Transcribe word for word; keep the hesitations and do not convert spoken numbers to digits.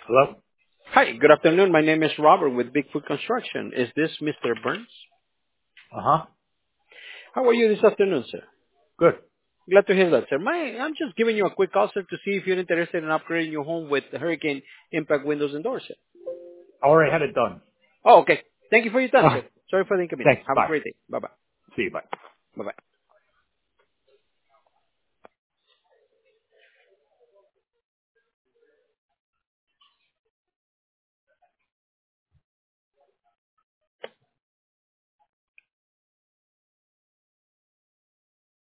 Hello? Hi, good afternoon. My name is Robert with Bigfoot Construction. Is this Mister Burns? Uh-huh. How are you this afternoon, sir? Good. Glad to hear that, sir. My, I'm just giving you a quick call, sir, to see if you're interested in upgrading your home with hurricane impact windows and doors, sir. I already had it done. Oh, okay. Thank you for your time, Uh, sir. Sorry for the inconvenience. thanks. Have a Bye. great day. Bye-bye. See you. Bye. Bye-bye.